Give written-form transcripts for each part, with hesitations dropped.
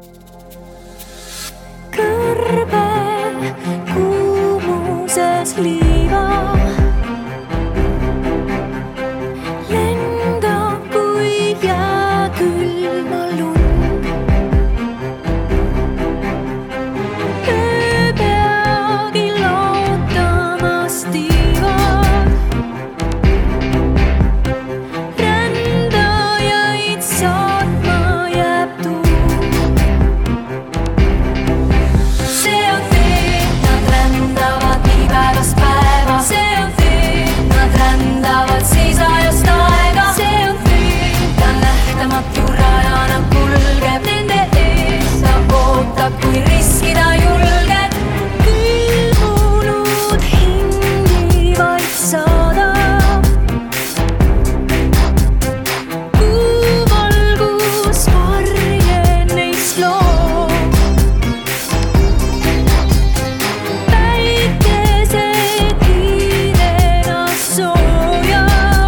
kõrbe kuumuses liiva. Lendab kui jääkülma lund. Ööpeagi lootamas tiivad. Rändajaid saatma jääb tuul. Kui riskida julged, külmunud hingi vaid saadab. Kuuvalgus varje neist loob. Päikesed kiirena sooja.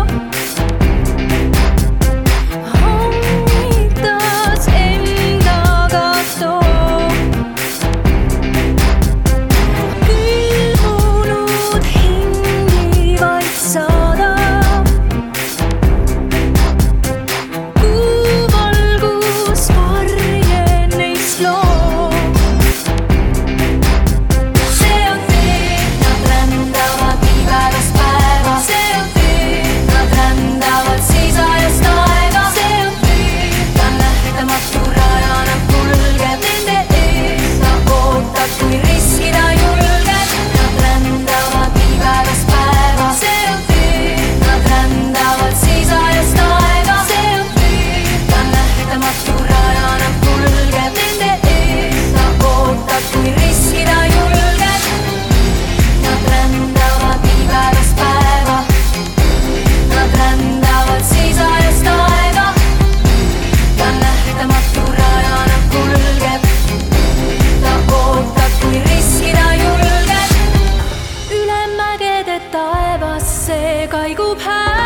Hommitas endaga toob. Taevasse kaigub hääl.